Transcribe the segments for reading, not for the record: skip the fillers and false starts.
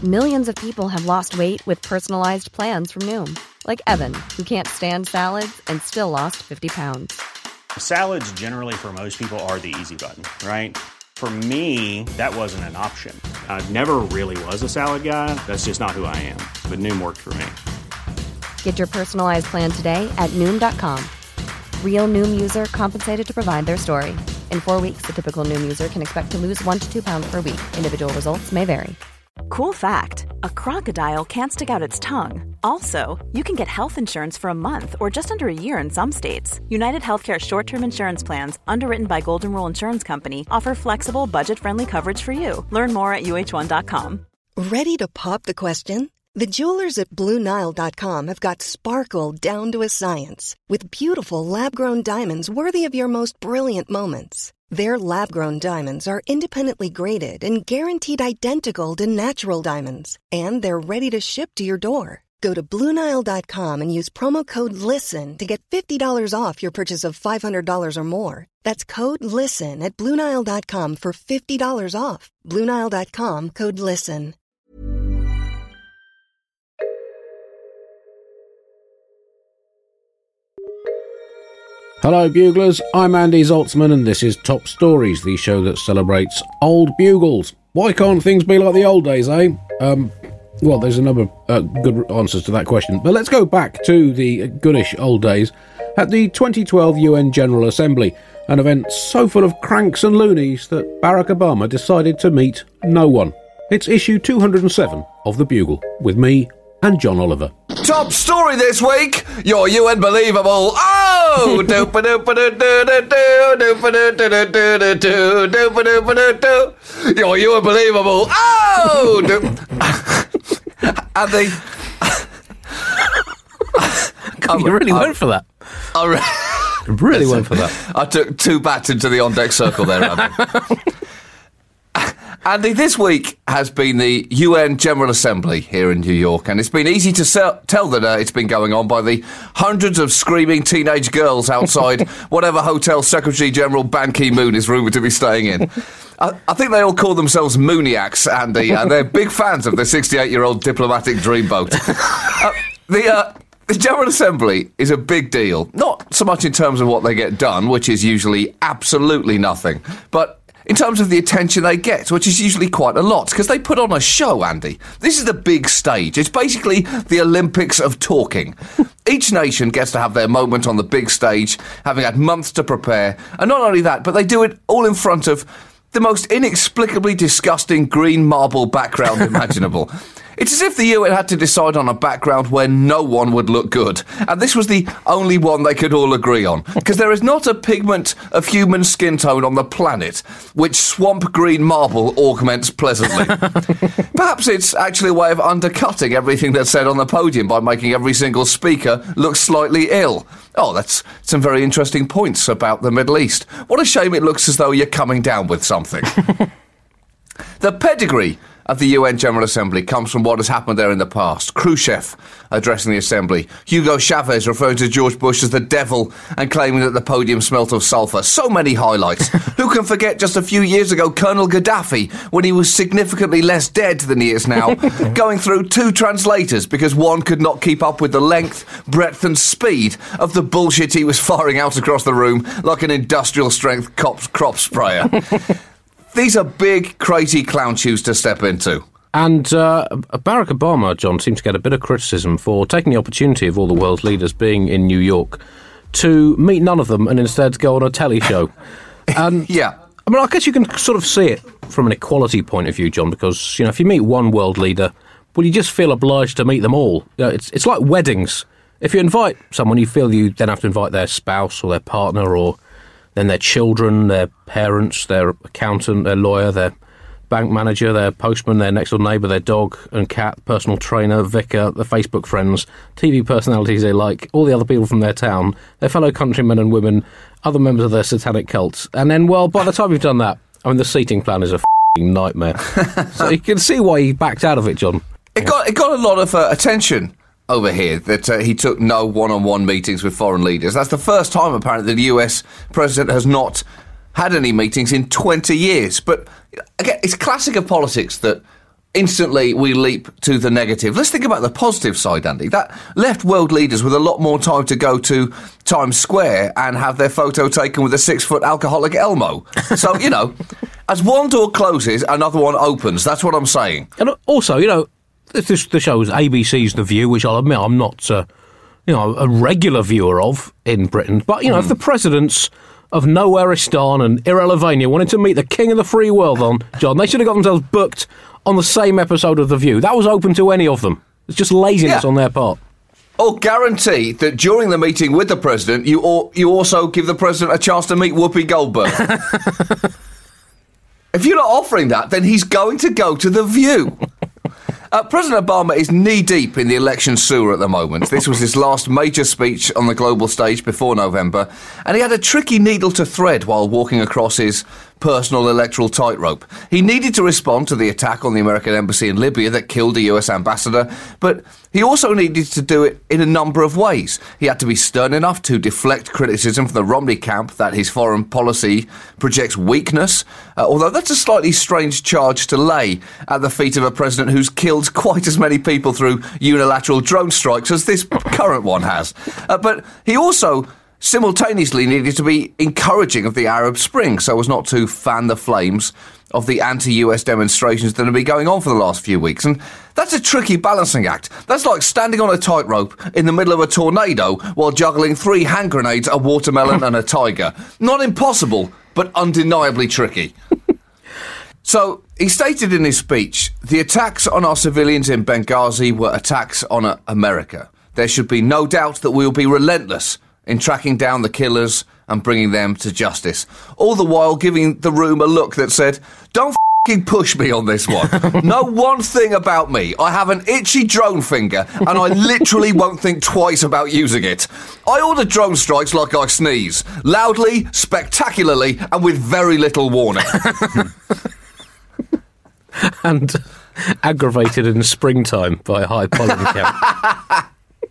Millions of people have lost weight with personalized plans from Noom. Like Evan, who can't stand salads and still lost 50 pounds. Salads generally for most people are the easy button, right? For me, that wasn't an option. I never really was a salad guy. That's just not who I am. But Noom worked for me. Get your personalized plan today at Noom.com. Real Noom user compensated to provide their story. In 4 weeks, the typical Noom user can expect to lose 1 to 2 pounds per week. Individual results may vary. Cool fact, a crocodile can't stick out its tongue. Also, you can get health insurance for a month or just under a year in some states. United Healthcare short-term insurance plans, underwritten by Golden Rule Insurance Company, offer flexible, budget-friendly coverage for you. Learn more at UH1.com. Ready to pop the question? The jewelers at BlueNile.com have got sparkle down to a science with beautiful lab-grown diamonds worthy of your most brilliant moments. Their lab-grown diamonds are independently graded and guaranteed identical to natural diamonds, and they're ready to ship to your door. Go to BlueNile.com and use promo code LISTEN to get $50 off your purchase of $500 or more. That's code LISTEN at BlueNile.com for $50 off. BlueNile.com, code LISTEN. Hello Buglers, I'm Andy Zaltzman and this is Top Stories, the show that celebrates old bugles. Why can't things be like the old days, eh? Well, there's a number of good answers to that question, but let's go back to the goodish old days at the 2012 UN General Assembly, an event so full of cranks and loonies that Barack Obama decided to meet no one. It's issue 207 of The Bugle, with me and John Oliver. Top story this week, your UN Believable. Oh! Your UN Believable. Oh! And they... You really went for that. I really went for that. I took 2 bats into the on-deck circle there, Andy. Andy, this week has been the UN General Assembly here in New York, and it's been easy to tell that it's been going on by the hundreds of screaming teenage girls outside whatever hotel Secretary General Ban Ki-moon is rumoured to be staying in. I think they all call themselves Mooniacs, Andy, and they're big fans of the 68-year-old diplomatic dreamboat. The General Assembly is a big deal, not so much in terms of what they get done, which is usually absolutely nothing, but in terms of the attention they get, which is usually quite a lot, because they put on a show, Andy. This is the big stage. It's basically the Olympics of talking. Each nation gets to have their moment on the big stage, having had months to prepare, and not only that, but they do it all in front of the most inexplicably disgusting green marble background imaginable. It's as if the UN had to decide on a background where no one would look good. And this was the only one they could all agree on. Because there is not a pigment of human skin tone on the planet which swamp green marble augments pleasantly. Perhaps it's actually a way of undercutting everything that's said on the podium by making every single speaker look slightly ill. Oh, that's some very interesting points about the Middle East. What a shame it looks as though you're coming down with something. The pedigree of the UN General Assembly comes from what has happened there in the past. Khrushchev addressing the Assembly, Hugo Chavez referring to George Bush as the devil and claiming that the podium smelt of sulphur. So many highlights. Who can forget just a few years ago Colonel Gaddafi, when he was significantly less dead than he is now, going through 2 translators because one could not keep up with the length, breadth and speed of the bullshit he was firing out across the room like an industrial-strength crop sprayer. These are big, crazy clown shoes to step into. And Barack Obama, John, seemed to get a bit of criticism for taking the opportunity of all the world's leaders being in New York to meet none of them and instead go on a telly show. And yeah. I mean, I guess you can sort of see it from an equality point of view, John, because, you know, if you meet one world leader, well, you just feel obliged to meet them all. You know, it's like weddings. If you invite someone, you feel you then have to invite their spouse or their partner or then their children, their parents, their accountant, their lawyer, their bank manager, their postman, their next-door neighbour, their dog and cat, personal trainer, vicar, their Facebook friends, TV personalities they like, all the other people from their town, their fellow countrymen and women, other members of their satanic cults. And then, well, by the time you've done that, I mean, the seating plan is a f***ing nightmare. So you can see why he backed out of it, John. It got a lot of attention over here that he took no one-on-one meetings with foreign leaders. That's the first time, apparently, that the US president has not had any meetings in 20 years. But, again, it's classic of politics that instantly we leap to the negative. Let's think about the positive side, Andy. That left world leaders with a lot more time to go to Times Square and have their photo taken with a 6-foot alcoholic Elmo. So, as one door closes, another one opens. That's what I'm saying. And also, the show's ABC's The View, which I'll admit I'm not, a regular viewer of in Britain. But, if the presidents of Nowhereistan and Irrelevania wanted to meet the king of the free world John, they should have got themselves booked on the same episode of The View. That was open to any of them. It's just laziness on their part. Or guarantee that during the meeting with the president, you also give the president a chance to meet Whoopi Goldberg. If you're not offering that, then he's going to go to The View. President Obama is knee-deep in the election sewer at the moment. This was his last major speech on the global stage before November, and he had a tricky needle to thread while walking across his personal electoral tightrope. He needed to respond to the attack on the American embassy in Libya that killed a US ambassador, but he also needed to do it in a number of ways. He had to be stern enough to deflect criticism from the Romney camp that his foreign policy projects weakness, although that's a slightly strange charge to lay at the feet of a president who's killed quite as many people through unilateral drone strikes as this current one has. But he also simultaneously needed to be encouraging of the Arab Spring so as not to fan the flames of the anti-US demonstrations that have been going on for the last few weeks. And that's a tricky balancing act. That's like standing on a tightrope in the middle of a tornado while juggling 3 hand grenades, a watermelon and a tiger. Not impossible, but undeniably tricky. So, he stated in his speech, the attacks on our civilians in Benghazi were attacks on America. There should be no doubt that we will be relentless in tracking down the killers and bringing them to justice. All the while giving the room a look that said, don't f***ing push me on this one. Know one thing about me. I have an itchy drone finger and I literally won't think twice about using it. I order drone strikes like I sneeze. Loudly, spectacularly, and with very little warning. And aggravated in springtime by a high pollen count.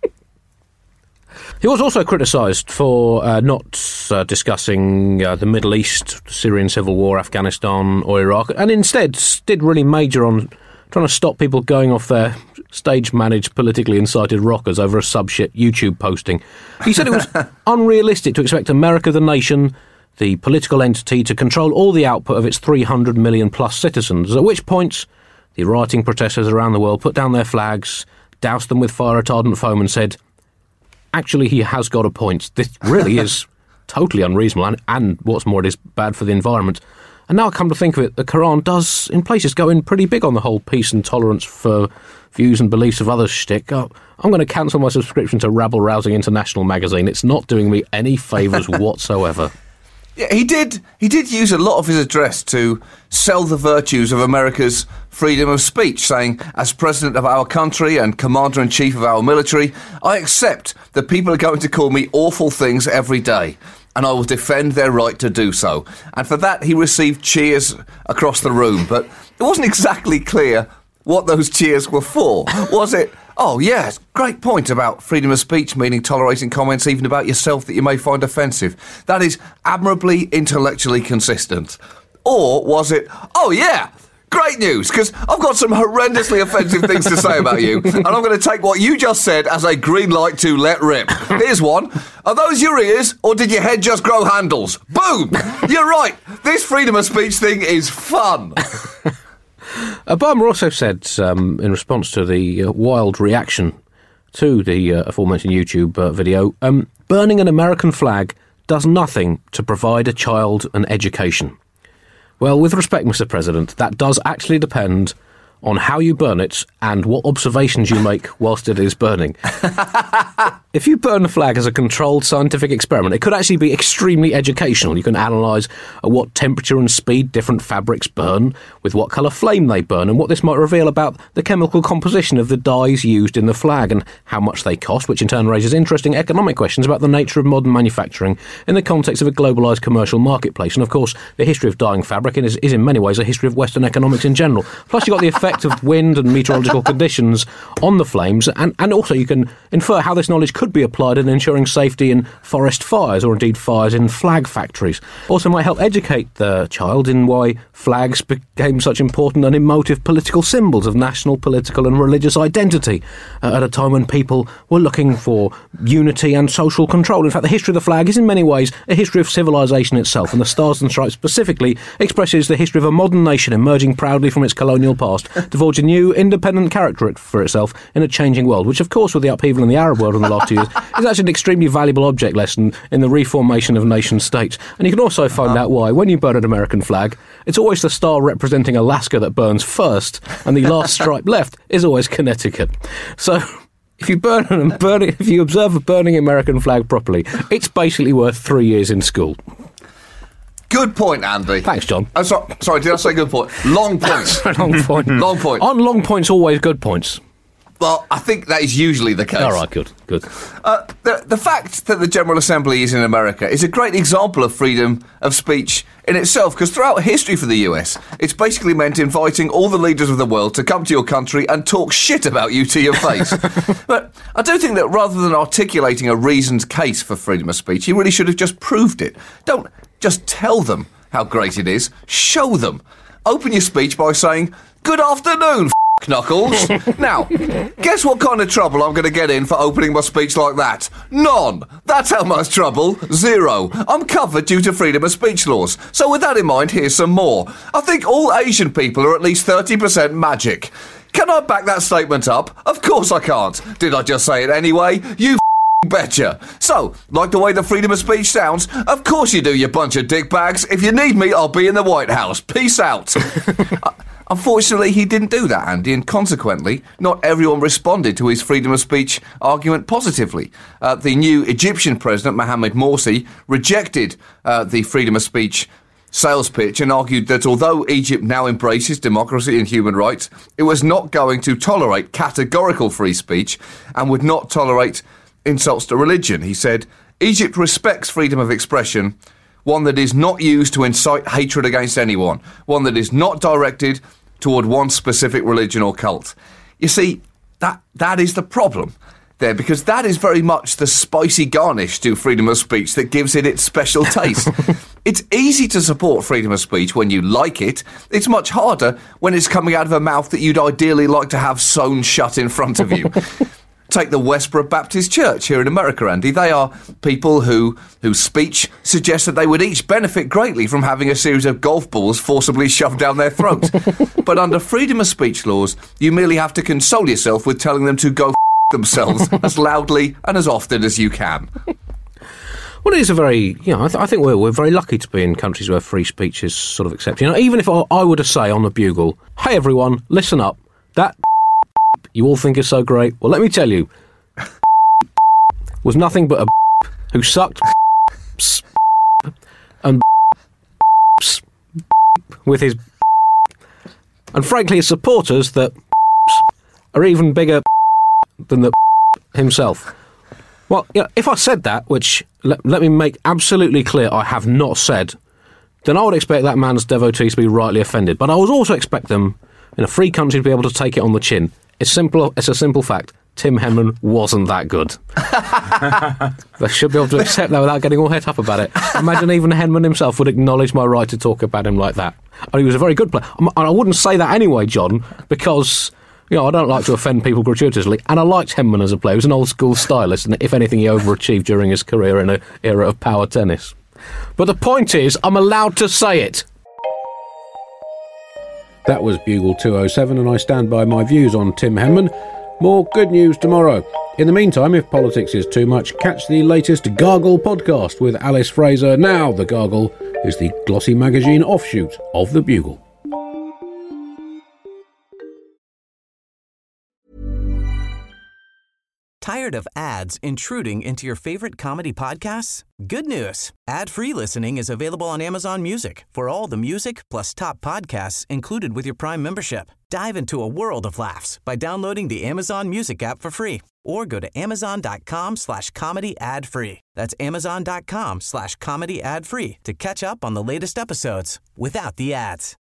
He was also criticised for not discussing the Middle East, Syrian civil war, Afghanistan or Iraq, and instead did really major on trying to stop people going off their stage-managed, politically incited rockers over a sub-shit YouTube posting. He said it was unrealistic to expect America, the nation, the political entity, to control all the output of its 300 million-plus citizens, at which point the rioting protesters around the world put down their flags, doused them with fire-retardant foam and said, actually, he has got a point. This really is totally unreasonable, and what's more, it is bad for the environment. And now I come to think of it, the Quran does, in places, go in pretty big on the whole peace and tolerance for views and beliefs of others shtick. I'm going to cancel my subscription to rabble-rousing international magazine. It's not doing me any favours whatsoever. Yeah, he did use a lot of his address to sell the virtues of America's freedom of speech, saying, as president of our country and commander-in-chief of our military, I accept that people are going to call me awful things every day, and I will defend their right to do so. And for that, he received cheers across the room, but it wasn't exactly clear what those cheers were for. Was it, oh, yes, great point about freedom of speech, meaning tolerating comments even about yourself that you may find offensive. That is admirably intellectually consistent. Or was it, oh, yeah, great news, because I've got some horrendously offensive things to say about you, and I'm going to take what you just said as a green light to let rip. Here's one. Are those your ears, or did your head just grow handles? Boom! You're right. This freedom of speech thing is fun. Obama also said, in response to the wild reaction to the aforementioned YouTube video, burning an American flag does nothing to provide a child an education. Well, with respect, Mr. President, that does actually depend on how you burn it and what observations you make whilst it is burning. If you burn a flag as a controlled scientific experiment, it could actually be extremely educational. You can analyse at what temperature and speed different fabrics burn, with what colour flame they burn, and what this might reveal about the chemical composition of the dyes used in the flag and how much they cost, which in turn raises interesting economic questions about the nature of modern manufacturing in the context of a globalised commercial marketplace. And of course, the history of dyeing fabric is in many ways a history of Western economics in general. Plus you've got the effect effect of wind and meteorological conditions on the flames, and also you can infer how this knowledge could be applied in ensuring safety in forest fires or indeed fires in flag factories. Also might help educate the child in why flags became such important and emotive political symbols of national, political and religious identity at a time when people were looking for unity and social control. In fact, the history of the flag is in many ways a history of civilization itself, and the Stars and Stripes specifically expresses the history of a modern nation emerging proudly from its colonial past to forge a new, independent character for itself in a changing world, which, of course, with the upheaval in the Arab world in the last 2 years, is actually an extremely valuable object lesson in the reformation of nation-states. And you can also find out why, when you burn an American flag, it's always the star representing Alaska that burns first, and the last stripe left is always Connecticut. So if you observe a burning American flag properly, it's basically worth 3 years in school. Good point, Andy. Thanks, John. Oh, sorry, did I say good point? Long points. Long point. Long point. Aren't long points always good points? Well, I think that is usually the case. All right, good. The fact that the General Assembly is in America is a great example of freedom of speech in itself, because throughout history for the US, it's basically meant inviting all the leaders of the world to come to your country and talk shit about you to your face. But I do think that rather than articulating a reasoned case for freedom of speech, he really should have just proved it. Don't just tell them how great it is, show them. Open your speech by saying, "Good afternoon, Knuckles." Now, guess what kind of trouble I'm going to get in for opening my speech like that? None. That's how much trouble. 0. I'm covered due to freedom of speech laws. So with that in mind, here's some more. I think all Asian people are at least 30% magic. Can I back that statement up? Of course I can't. Did I just say it anyway? You betcha. So, like the way the freedom of speech sounds? Of course you do, you bunch of dickbags. If you need me, I'll be in the White House. Peace out. Unfortunately, he didn't do that, Andy, and consequently, not everyone responded to his freedom of speech argument positively. The new Egyptian president, Mohamed Morsi, rejected the freedom of speech sales pitch and argued that although Egypt now embraces democracy and human rights, it was not going to tolerate categorical free speech and would not tolerate insults to religion. He said, Egypt respects freedom of expression, one that is not used to incite hatred against anyone, one that is not directed toward one specific religion or cult. You see, that is the problem there, because that is very much the spicy garnish to freedom of speech that gives it its special taste. It's easy to support freedom of speech when you like it. It's much harder when it's coming out of a mouth that you'd ideally like to have sewn shut in front of you. Take the Westboro Baptist Church here in America, Andy. They are people whose speech suggests that they would each benefit greatly from having a series of golf balls forcibly shoved down their throat. But under freedom of speech laws, you merely have to console yourself with telling them to go themselves as loudly and as often as you can. Well, it is a very, I think we're very lucky to be in countries where free speech is sort of accepted. Even if I were to say on the bugle, hey everyone, listen up, that you all think is so great. Well, let me tell you, was nothing but a who sucked and with his, and frankly his supporters that are even bigger than the himself. Well, if I said that, which let me make absolutely clear I have not said, then I would expect that man's devotees to be rightly offended. But I would also expect them, in a free country, to be able to take it on the chin. It's a simple fact. Tim Henman wasn't that good. They should be able to accept that without getting all het up about it. Imagine even Henman himself would acknowledge my right to talk about him like that. And he was a very good player. And I wouldn't say that anyway, John, because I don't like to offend people gratuitously. And I liked Henman as a player. He was an old-school stylist, and if anything, he overachieved during his career in an era of power tennis. But the point is, I'm allowed to say it. That was Bugle 207, and I stand by my views on Tim Henman. More good news tomorrow. In the meantime, if politics is too much, catch the latest Gargle podcast with Alice Fraser. Now, The Gargle is the glossy magazine offshoot of The Bugle. Tired of ads intruding into your favorite comedy podcasts? Good news. Ad-free listening is available on Amazon Music for all the music plus top podcasts included with your Prime membership. Dive into a world of laughs by downloading the Amazon Music app for free or go to amazon.com/comedy ad-free. That's amazon.com/comedy ad-free to catch up on the latest episodes without the ads.